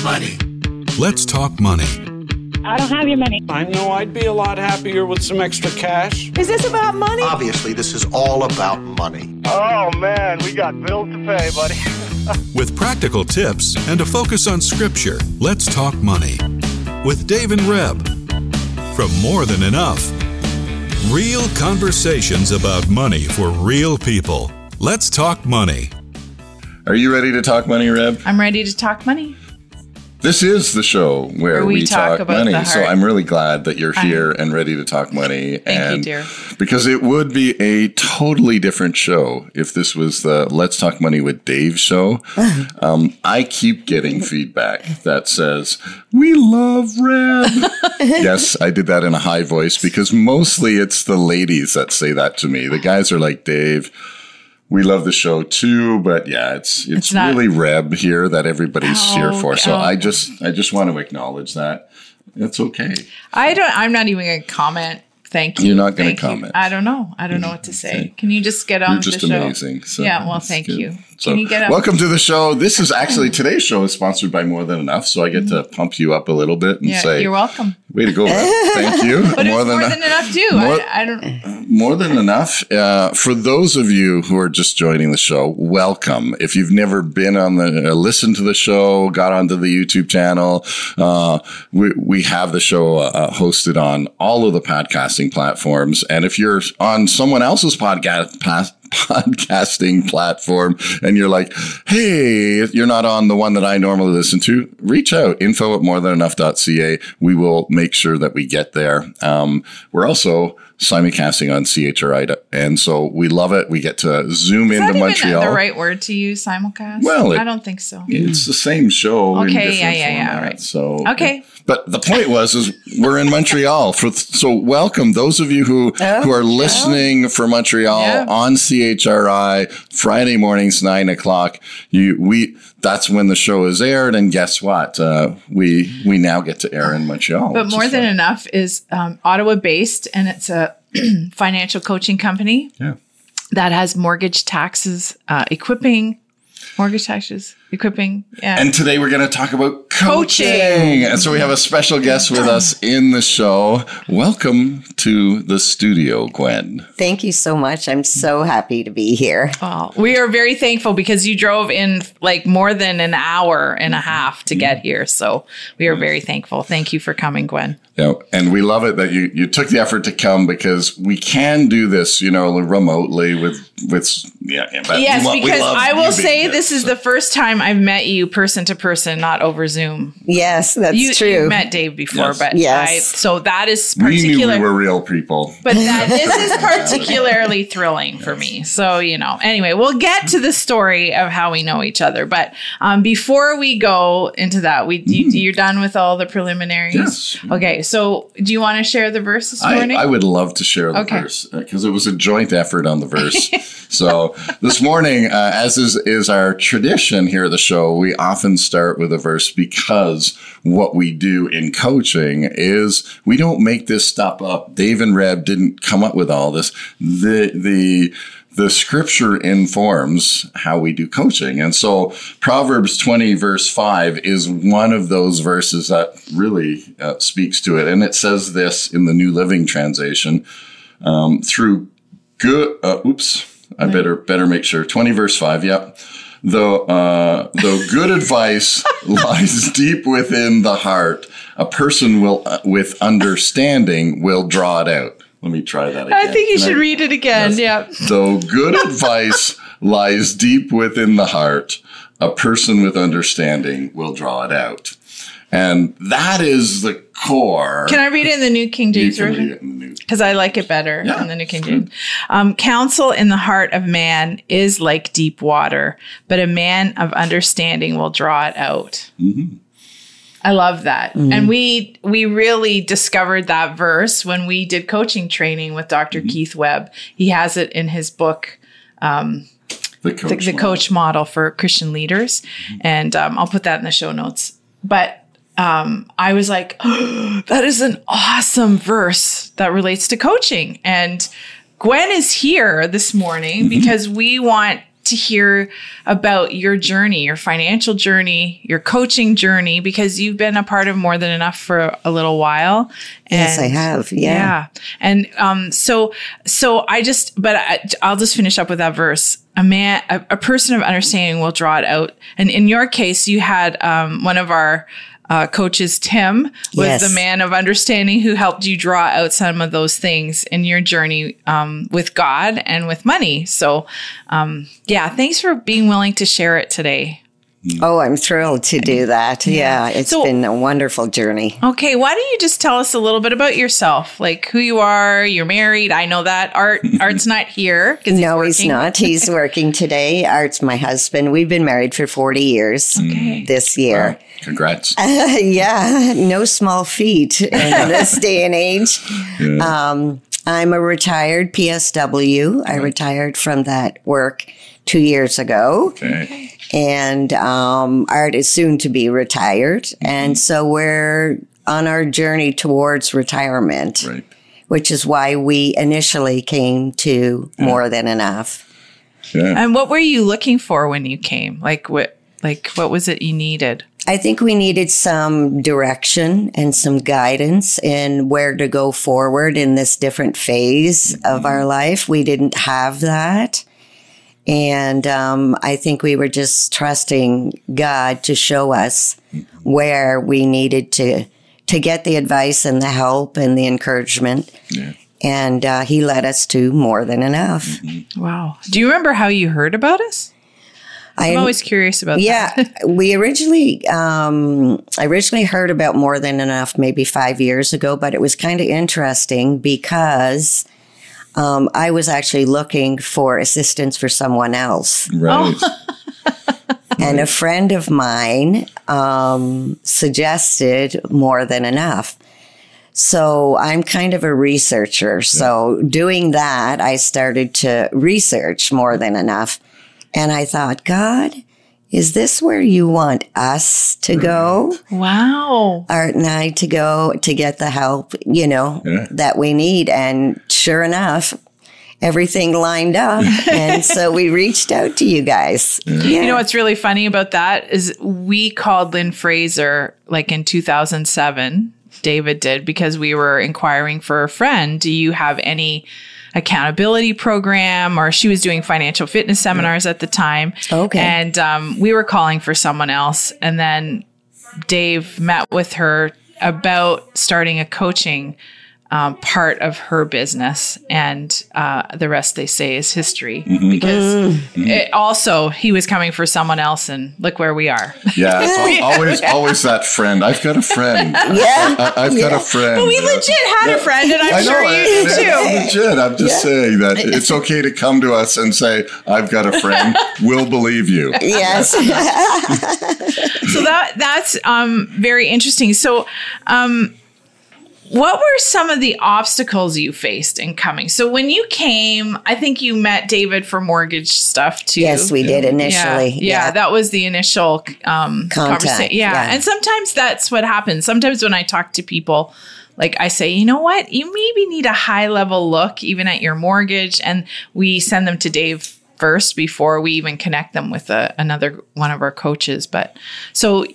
money. Let's talk money. I don't have your money. I know I'd be a lot happier with some extra cash. Is this about money? Obviously, this is all about money. Oh, man, we got bills to pay, buddy. With practical tips and a focus on scripture, let's talk money. With Dave and Reb. From More Than Enough. Real conversations about money for real people. Let's talk money. Are you ready to talk money, Reb? I'm ready to talk money. This is the show where we talk about money. the heart. So I'm really glad that you're here and ready to talk money. Thank you, dear. Because it would be a totally different show if this was the Let's Talk Money with Dave show. I keep getting feedback that says, we love Reb. Yes, I did that in a high voice because mostly it's the ladies that say that to me. The guys are like, Dave, we love the show too, but yeah, it's really Reb here that everybody's here for. So I just want to acknowledge that. It's okay. I'm not even going to comment. Thank you. You're not going to comment. I don't know. I don't know what to say. Okay. Can you just get on with the show? You're just amazing. So yeah, well, thank you. So, can you get on? Welcome to the show. This is actually, today's show is sponsored by More Than Enough, so I get to pump you up a little bit and say, you're welcome. Way to go, Reb. Thank you. But more than enough too. I don't. More Than Enough. For those of you who are just joining the show, welcome. If you've never been on listened to the show, got onto the YouTube channel, we have the show hosted on all of the podcasting platforms. And if you're on someone else's podcasting platform and you're like, hey, you're not on the one that I normally listen to, reach out, info@morethanenough.ca. We will make sure that we get there. We're also simulcasting on CHRI, and so we love it. We get to zoom into Montreal. Is that the right word to use, simulcast? Well, I don't think so. It's the same show. Okay, yeah, right. So okay. But the point is we're in Montreal. So welcome who are listening for Montreal on CHRI Friday mornings, 9:00. That's when the show is aired. And guess what? We now get to air in Montreal. But More Than Enough is Ottawa based, and it's a financial coaching company that has mortgage taxes, equipping. Yeah. And today we're going to talk about coaching. And so we have a special guest with us in the show. Welcome to the studio, Gwen. Thank you so much. I'm so happy to be here. Oh, we are very thankful because you drove in like more than an hour and a half to get here. So we are very thankful. Thank you for coming, Gwen. Yeah, and we love it that you took the effort to come because we can do this, remotely with Yes, because I will say this is the first time I've met you person to person, not over Zoom. Yes, that's true. You met Dave before, but so that is particular. We knew we were real people. But this is particularly thrilling for me. So, anyway, we'll get to the story of how we know each other. But before we go into that, you're done with all the preliminaries? Yes. Okay, so do you want to share the verse this morning? I would love to share the verse because it was a joint effort on the verse. So this morning, as is our tradition here at the show, we often start with a verse because what we do in coaching is we don't make this stuff up. Dave and Reb didn't come up with all this. The scripture informs how we do coaching. And so Proverbs 20 verse 5 is one of those verses that really speaks to it. And it says this in the New Living Translation, through good, I better make sure. 20 verse 5. Yep. Though good advice lies deep within the heart, a person with understanding will draw it out. Let me try that again. I think you should read it again. Yes. Yeah. Though good advice lies deep within the heart, a person with understanding will draw it out. And that is the core. Can I read it in the New King James Version? Read it in the New. Because I like it better in the New King James. Counsel in the heart of man is like deep water, but a man of understanding will draw it out. Mm-hmm. I love that. Mm-hmm. And we really discovered that verse when we did coaching training with Dr. Keith Webb. He has it in his book, The Coach Model for Christian Leaders. Mm-hmm. And I'll put that in the show notes. But I was like, oh, that is an awesome verse that relates to coaching. And Gwen is here this morning because we want to hear about your journey, your financial journey, your coaching journey, because you've been a part of More Than Enough for a little while. Yes, I have. Yeah. And I'll just finish up with that verse. A person of understanding will draw it out. And in your case, you had one of our coaches, Tim, was the man of understanding who helped you draw out some of those things in your journey with God and with money. So, thanks for being willing to share it today. Oh, I'm thrilled to do that. Yeah, it's been a wonderful journey. Okay, why don't you just tell us a little bit about yourself, like who you are? You're married. I know that. Art's not here. No, he's not. He's working today. Art's my husband. We've been married for 40 years this year. Wow. Congrats. No small feat in this day and age. Yeah. I'm a retired PSW. I retired from that work 2 years ago. Okay. And Art is soon to be retired. And so we're on our journey towards retirement, which is why we initially came to More Than Enough. Yeah. And what were you looking for when you came? Like what was it you needed? I think we needed some direction and some guidance in where to go forward in this different phase of our life. We didn't have that. And I think we were just trusting God to show us where we needed to get the advice and the help and the encouragement. Yeah. And he led us to More Than Enough. Mm-hmm. Wow. Do you remember how you heard about us? I'm always curious about that. Yeah. We originally heard about More Than Enough maybe 5 years ago, but it was kind of interesting because I was actually looking for assistance for someone else. Right. And a friend of mine suggested More Than Enough. So I'm kind of a researcher. So doing that, I started to research More Than Enough. And I thought, God, is this where you want us to go? Wow. Art and I to go to get the help, that we need. And sure enough, everything lined up. And so we reached out to you guys. Yeah. You know what's really funny about that is we called Lynn Fraser like in 2007. David did, because we were inquiring for a friend. Do you have any accountability program? Or she was doing financial fitness seminars at the time. Okay. And we were calling for someone else. And then Dave met with her about starting a coaching part of her business, and the rest, they say, is history. Mm-hmm. Because it also, he was coming for someone else, and look where we are. Yeah, it's always that friend. I've got a friend. Yeah, I've got a friend. But we legit had a friend, and I'm sure you do too. Legit, I'm just saying that it's okay to come to us and say, "I've got a friend." We'll believe you. Yes. So that's very interesting. So. What were some of the obstacles you faced in coming? So when you came, I think you met David for mortgage stuff too. Yes, we did initially. Yeah, that was the initial conversation. Yeah. And sometimes that's what happens. Sometimes when I talk to people, like I say, you know what, you maybe need a high level look even at your mortgage. And we send them to Dave first before we even connect them with another one of our coaches. But so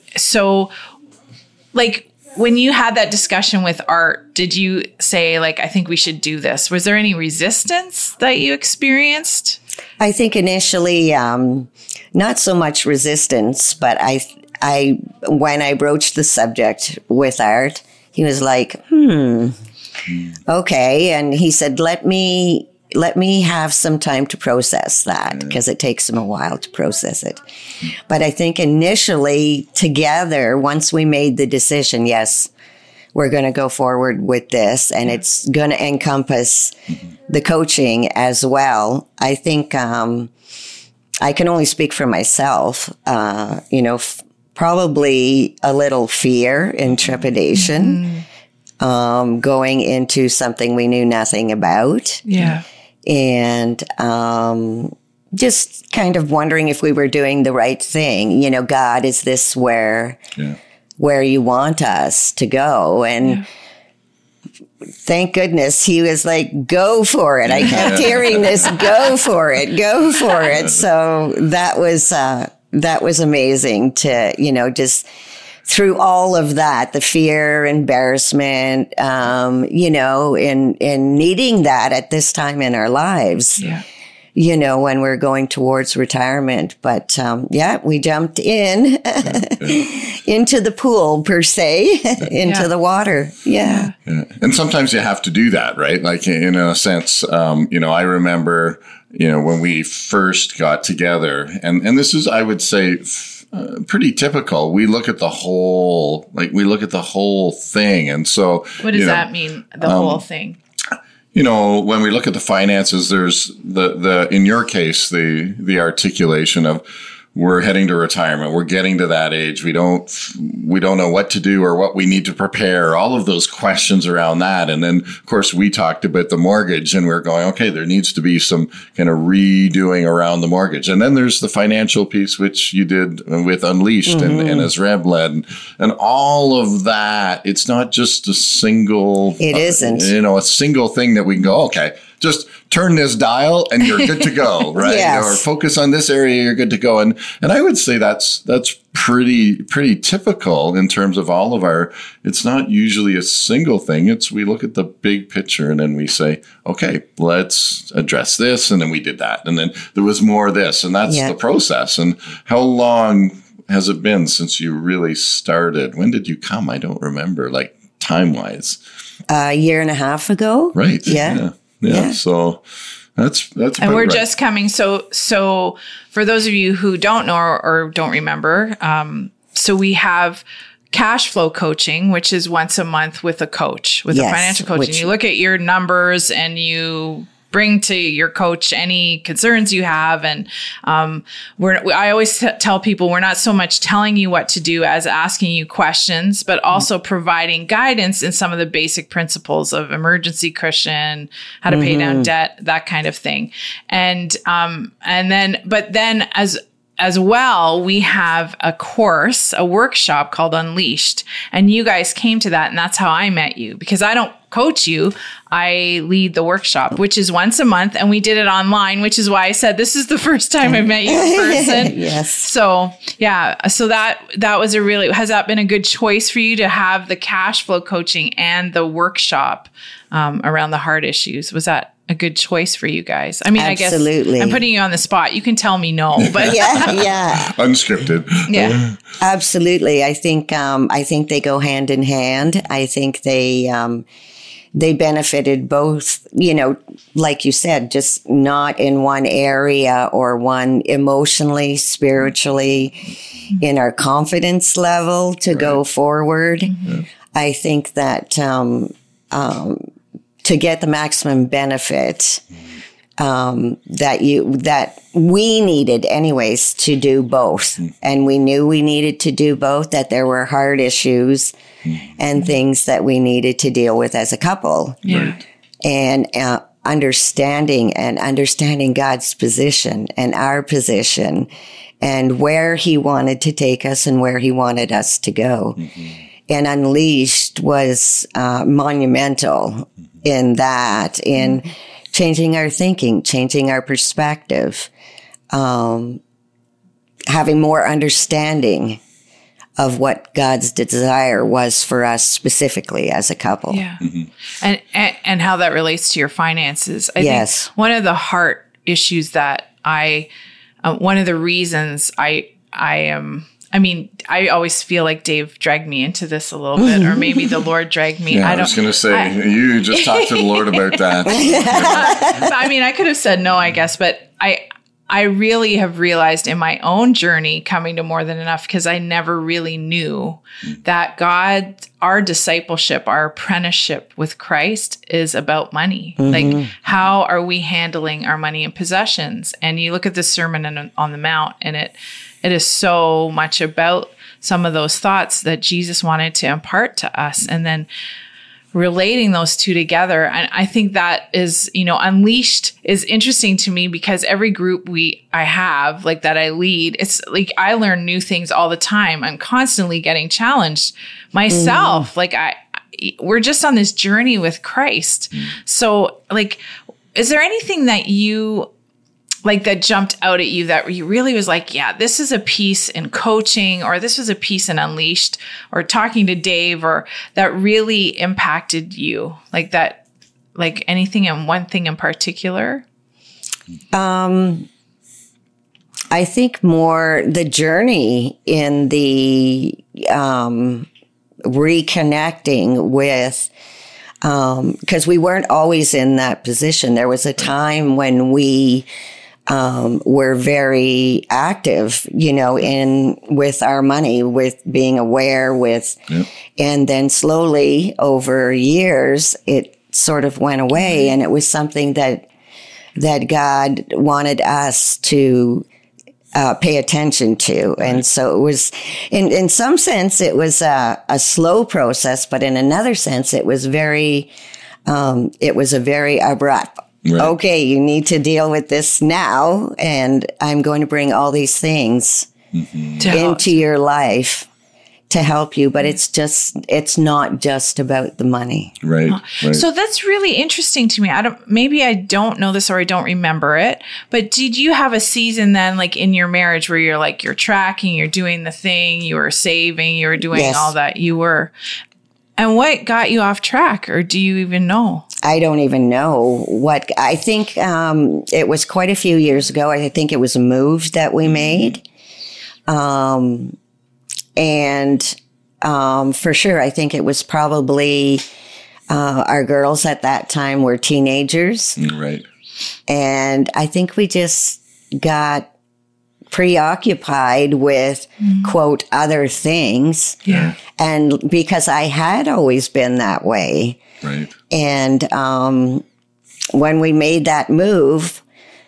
like, when you had that discussion with Art, did you say, like, I think we should do this? Was there any resistance that you experienced? I think initially, not so much resistance, but I when I broached the subject with Art, he was like, okay. And he said, let me have some time to process that, because it takes him a while to process it. But I think initially together, once we made the decision, yes, we're going to go forward with this, and it's going to encompass the coaching as well. I think I can only speak for myself, probably a little fear and trepidation going into something we knew nothing about. Yeah. And just kind of wondering if we were doing the right thing. God, is this where you want us to go? And thank goodness he was like, go for it. I kept hearing this, go for it, go for it. So that was amazing to, just through all of that, the fear, embarrassment, in needing that at this time in our lives. Yeah. When we're going towards retirement. But, we jumped into the pool per se, into the water. Yeah. And sometimes you have to do that, right? Like in a sense, I remember, when we first got together and this is, I would say, pretty typical. We look at the whole thing. And so what does that mean? The whole thing? When we look at the finances, there's the in your case, the articulation of we're heading to retirement. We're getting to that age. We don't know what to do or what we need to prepare. All of those questions around that. And then, of course, we talked about the mortgage and we're going, okay, there needs to be some kind of redoing around the mortgage. And then there's the financial piece, which you did with Unleashed and as Reb led and all of that. It's not just a single, it isn't, a single thing that we can go, okay, just turn this dial and you're good to go, right? Yes. Or focus on this area, you're good to go. And I would say that's pretty typical in terms of all of our, it's not usually a single thing. We look at the big picture and then we say, okay, let's address this. And then we did that. And then there was more of this. And that's the process. And how long has it been since you really started? When did you come? I don't remember, like time-wise. A year and a half ago. Right. Yeah. Yeah. So that's and we're just coming. So for those of you who don't know or don't remember, so we have cash flow coaching, which is once a month with a coach, with a financial coach. And you look at your numbers and you bring to your coach any concerns you have. And I always tell people we're not so much telling you what to do as asking you questions, but also providing guidance in some of the basic principles of emergency cushion, how to pay down debt, that kind of thing. And then as well, we have a course, a workshop called Unleashed. And you guys came to that, and that's how I met you. Because I don't coach you, I lead the workshop, which is once a month. And we did it online, which is why I said this is the first time I've met you in person. Yes. So, yeah. So that was has that been a good choice for you to have the cash flow coaching and the workshop around the heart issues? Was that a good choice for you guys? I mean, absolutely. I guess I'm putting you on the spot. You can tell me no, but yeah. Unscripted. Yeah. Absolutely. I think they go hand in hand. I think they benefited both, like you said, just not in one area or one emotionally, spiritually, in our confidence level to go forward. Mm-hmm. I think that, to get the maximum benefit, that we needed anyways to do both. And we knew we needed to do both, that there were hard issues and things that we needed to deal with as a couple. Yeah. And understanding God's position and our position and where he wanted to take us and where he wanted us to go. Mm-hmm. And Unleashed was monumental in that, in changing our thinking, changing our perspective, having more understanding of what God's desire was for us specifically as a couple. Yeah. Mm-hmm. And how that relates to your finances. I think one of the heart issues that one of the reasons I always feel like Dave dragged me into this a little bit, or maybe the Lord dragged me. Yeah, I was going to say, you just talked to the Lord about that. I could have said no, I guess, but I really have realized in my own journey coming to More Than Enough, because I never really knew that our discipleship, our apprenticeship with Christ is about money. Mm-hmm. Like, how are we handling our money and possessions? And you look at the Sermon on the Mount, and it is so much about some of those thoughts that Jesus wanted to impart to us, and then relating those two together. And I think that is, Unleashed is interesting to me, because every group I have, like, that I lead, it's like I learn new things all the time. I'm constantly getting challenged myself. Like we're just on this journey with Christ. So like, is there anything that you like that jumped out at you that you really was like, yeah, this is a piece in coaching, or this was a piece in Unleashed, or talking to Dave, or that really impacted you, like that, like anything and one thing in particular? I think more the journey in the reconnecting with, because we weren't always in that position. There was a time when we were very active, with our money, with being aware with, and then slowly over years, it sort of went away. And it was something that God wanted us to pay attention to. And so it was, in some sense, it was a slow process, but in another sense, it was a very abrupt. Right. Okay, you need to deal with this now, and I'm going to bring all these things into your life to help you, but it's not just about the money. Right. So that's really interesting to me. Maybe I don't know this or I don't remember it, but did you have a season then, like in your marriage, where you're like, you're tracking, you're doing the thing, you were saving, you were doing all that and what got you off track, or do you even know? I don't even know what. I think it was quite a few years ago. I think it was a move that we made. And for sure, I think it was probably our girls at that time were teenagers. Right. And I think we just got preoccupied with, quote, other things. Yeah. And because I had always been that way. Right. And when we made that move,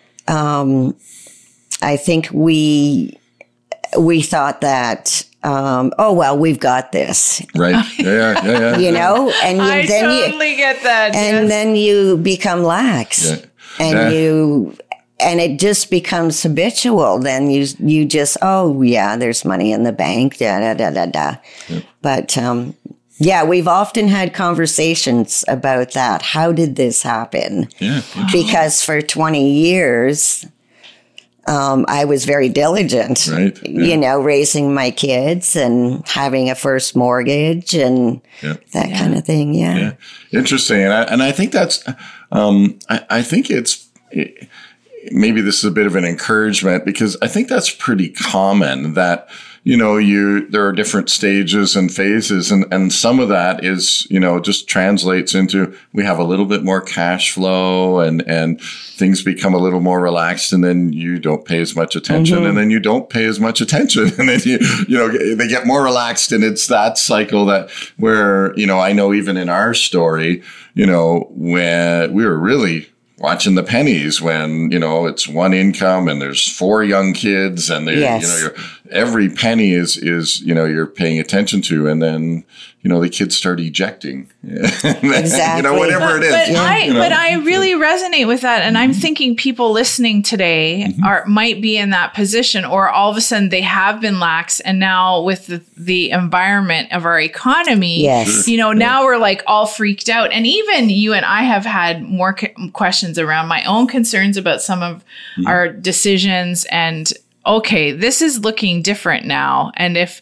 I think we thought that, we've got this. Right. Yeah. And I totally get that. And then you become lax. Yeah. And it just becomes habitual. Then you just, there's money in the bank, da. Yeah. But, we've often had conversations about that. How did this happen? Yeah. Because for 20 years, I was very diligent, right. Raising my kids and having a first mortgage and that kind of thing. Yeah. Interesting. And I think that's, I think maybe this is a bit of an encouragement, because I think that's pretty common that, there are different stages and phases, and some of that is, just translates into, we have a little bit more cash flow and things become a little more relaxed, and then you don't pay as much attention, and then you don't pay as much attention, and then they get more relaxed, and it's that cycle where, I know even in our story, when we were really watching the pennies when, it's one income and there's 4 young kids and every penny is, you're paying attention to. And then, the kids start ejecting, exactly. Whatever it is. But I really resonate with that. And I'm thinking people listening today might be in that position, or all of a sudden they have been lax. And now with the environment of our economy, now we're like all freaked out. And even you and I have had more questions around my own concerns about some of our decisions, and okay, this is looking different now. And if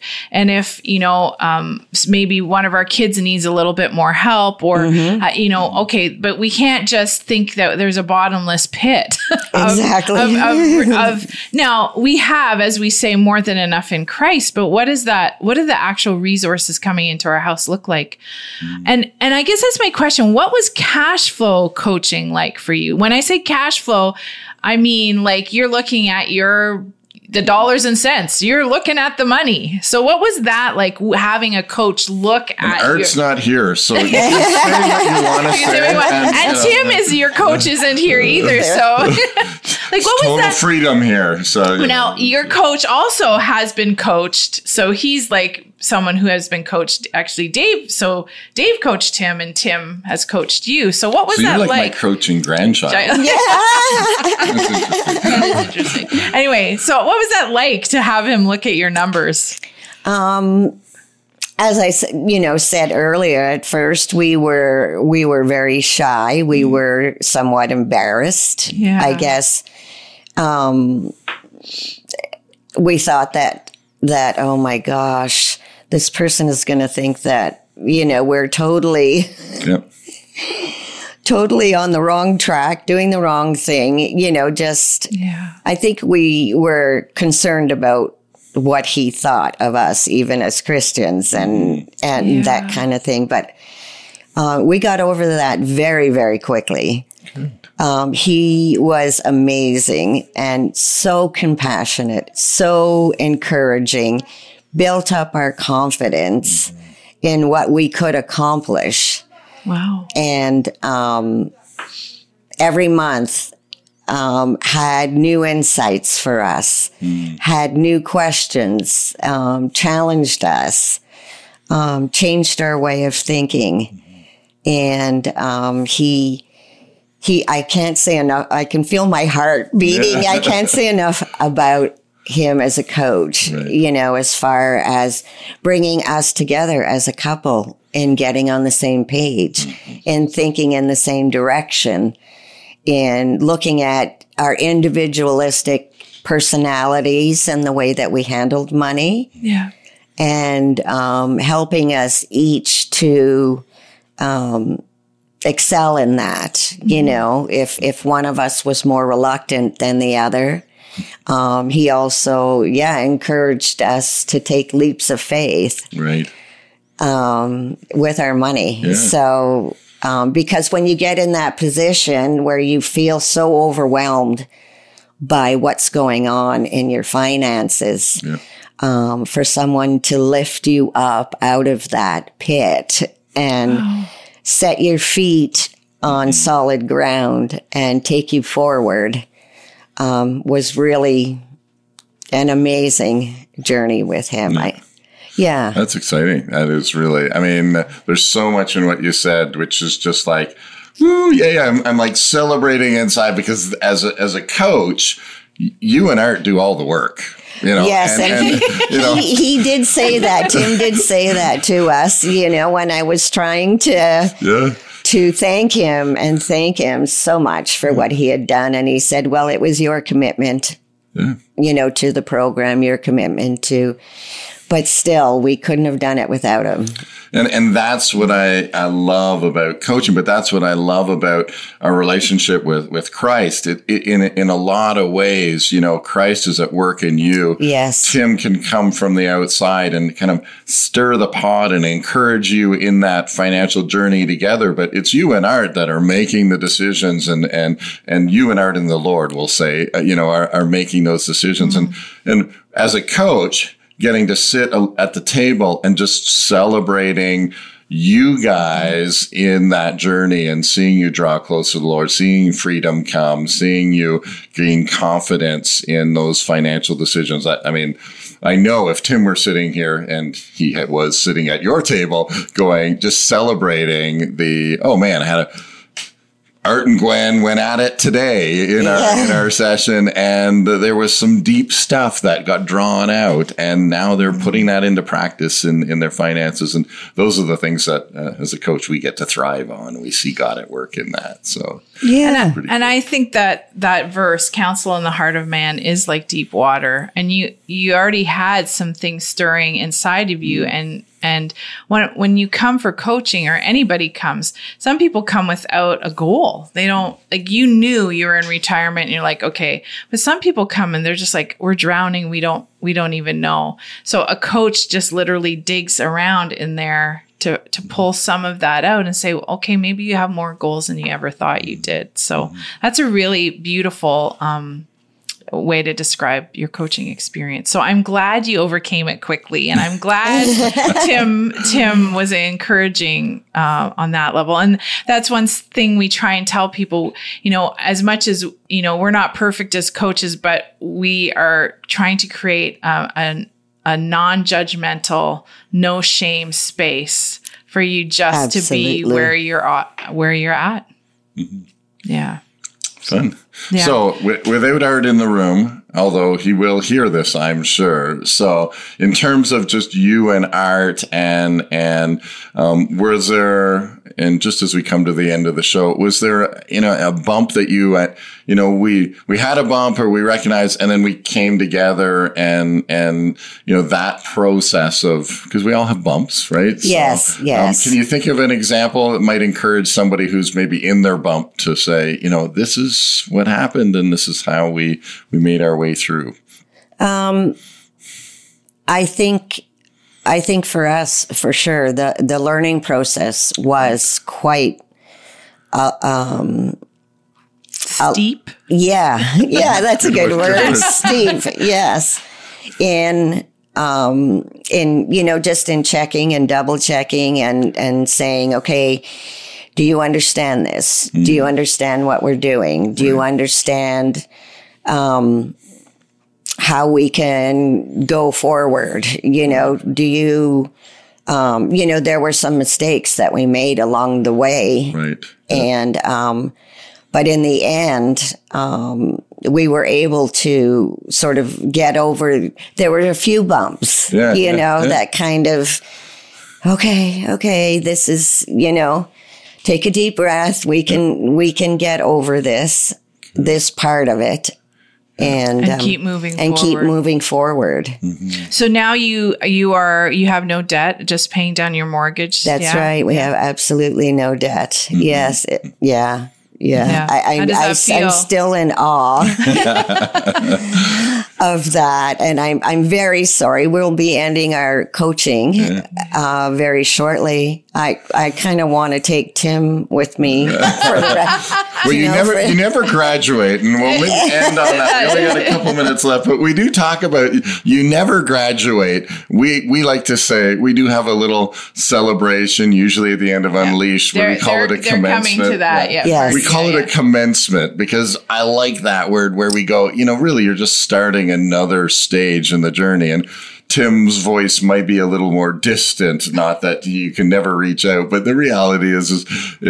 maybe one of our kids needs a little bit more help, or, okay, but we can't just think that there's a bottomless pit. Exactly. Now we have, as we say, more than enough in Christ, but what is that? What do the actual resources coming into our house look like? And I guess that's my question. What was cash flow coaching like for you? When I say cash flow, I mean, like, you're looking at the dollars and cents. You're looking at the money. So what was that like, having a coach look at Art's not here, so you can say what you want to say. And Tim is your coach isn't here either. So like, what was total that? Freedom here. So now your coach also has been coached. So he's like someone who has been coached, actually Dave. So Dave coached Tim and Tim has coached you. So what was that like? My coaching grandchild. That's interesting. Anyway, so what was that like to have him look at your numbers? I as I said earlier, at first we were very shy. We were somewhat embarrassed. Yeah. I guess we thought that oh my gosh, this person is going to think that we're totally. Yep. Totally on the wrong track, doing the wrong thing, I think we were concerned about what he thought of us, even as Christians and that kind of thing. But we got over that very, very quickly. He was amazing and so compassionate, so encouraging, built up our confidence in what we could accomplish. Wow. And every month had new insights for us, had new questions, challenged us, changed our way of thinking. And I can't say enough. I can feel my heart beating. I can't say enough about him as a coach, right. As far as bringing us together as a couple and getting on the same page and thinking in the same direction and looking at our individualistic personalities and the way that we handled money. Yeah. And helping us each to excel in that. If one of us was more reluctant than the other, he also, encouraged us to take leaps of faith. Right. With our money. Yeah. So, because when you get in that position where you feel so overwhelmed by what's going on in your finances, for someone to lift you up out of that pit and set your feet on solid ground and take you forward, was really an amazing journey with him. Yeah. That's exciting. That is really, there's so much in what you said, which is just like, woo, I'm like celebrating inside because as a coach, you and Art do all the work. Yes, and he did say that. Tim did say that to us, when I was trying to thank him and thank him so much for what he had done. And he said, well, it was your commitment, to the program, your commitment to... But still, we couldn't have done it without him. And that's what I love about coaching, but that's what I love about our relationship with Christ. In a lot of ways, Christ is at work in you. Yes. Tim can come from the outside and kind of stir the pot and encourage you in that financial journey together. But it's you and Art that are making the decisions, and you and Art and the Lord, will say, are making those decisions. Mm-hmm. And as a coach, getting to sit at the table and just celebrating you guys in that journey and seeing you draw close to the Lord, seeing freedom come, seeing you gain confidence in those financial decisions. I know if Tim were sitting here and he was sitting at your table just celebrating I had Art and Gwen went at it today in our session, and there was some deep stuff that got drawn out, and now they're putting that into practice in their finances. And those are the things that, as a coach, we get to thrive on. We see God at work in that. So, and I think that verse, counsel in the heart of man, is like deep water. And you already had some things stirring inside of you. And when you come for coaching, or anybody comes, some people come without a goal. They don't, you knew you were in retirement and you're like, okay. But some people come and they're just like, we're drowning. We don't even know. So a coach just literally digs around in there to pull some of that out and say, okay, maybe you have more goals than you ever thought you did. So that's a really beautiful, way to describe your coaching experience. So I'm glad you overcame it quickly, and I'm glad Tim was encouraging on that level. And that's one thing we try and tell people, as much as, we're not perfect as coaches, but we are trying to create a non-judgmental, no shame space for you just to be where you're at. Mm-hmm. Yeah. Fun. Yeah. So without Art in the room, although he will hear this, I'm sure. So in terms of just you and Art and was there, and just as we come to the end of the show, was there, a bump that we had a bump or we recognized, and then we came together and that process of, because we all have bumps, right? Yes, so, yes. Can you think of an example that might encourage somebody who's maybe in their bump to say, this is what happened and this is how we made our way through? I think for us, for sure, the learning process was quite steep. Yeah, that's a good word. Steep, yes. In just in checking and double checking and saying, okay, do you understand this? Mm. Do you understand what we're doing? Do you understand how we can go forward? Do you, there were some mistakes that we made along the way. Right. And, but in the end, we were able to sort of get over, there were a few bumps, that kind of, okay, this is, take a deep breath. We can get over this part of it. And keep moving and forward. keep moving forward. Mm-hmm. So now you have no debt, just paying down your mortgage. That's right. We have absolutely no debt. Mm-hmm. Yes. Yeah. How does that feel? I'm still in awe of that. And I'm very sorry. We'll be ending our coaching very shortly. I kind of want to take Tim with me for the rest. Well, you never graduate, and we'll maybe end on that. We only got a couple minutes left, but we do talk about you never graduate. We like to say we do have a little celebration, usually at the end of Unleashed, where we call it a commencement. They're coming to that, yes. We call it a commencement because I like that word where we go, really, you're just starting another stage in the journey. And Tim's voice might be a little more distant, not that you can never reach out, but the reality is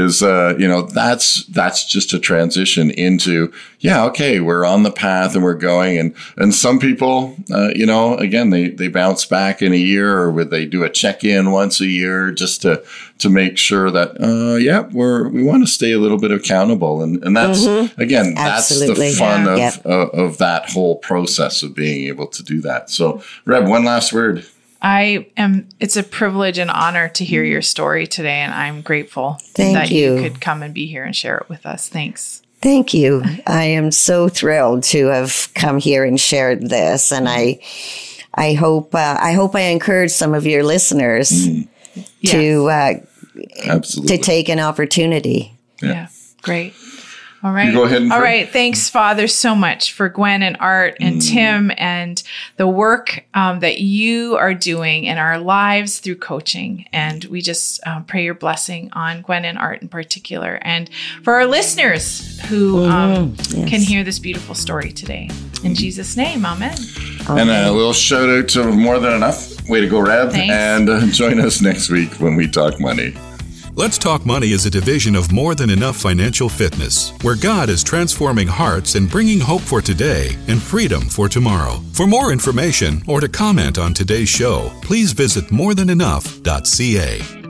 that's just a transition into, okay, we're on the path and we're going. And some people, again, they bounce back in a year, or they do a check-in once a year just to make sure that, we want to stay a little bit accountable. And that's, again, Absolutely. That's the fun of that whole process of being able to do that. So, Reb, one last word. It's a privilege and honor to hear your story today, and I'm grateful that you could come and be here and share it with us. Thanks. Thank you. I am so thrilled to have come here and shared this, and I hope I encourage some of your listeners to take an opportunity. Yeah, great. All right. You go ahead and All right. Thanks, Father, so much for Gwen and Art and Tim and the work that you are doing in our lives through coaching. And we just pray your blessing on Gwen and Art in particular. And for our listeners who can hear this beautiful story today. In Jesus' name, amen. And a little shout out to More Than Enough. Way to go, Reb. Thanks. And join us next week when we talk money. Let's Talk Money is a division of More Than Enough Financial Fitness, where God is transforming hearts and bringing hope for today and freedom for tomorrow. For more information or to comment on today's show, please visit morethanenough.ca.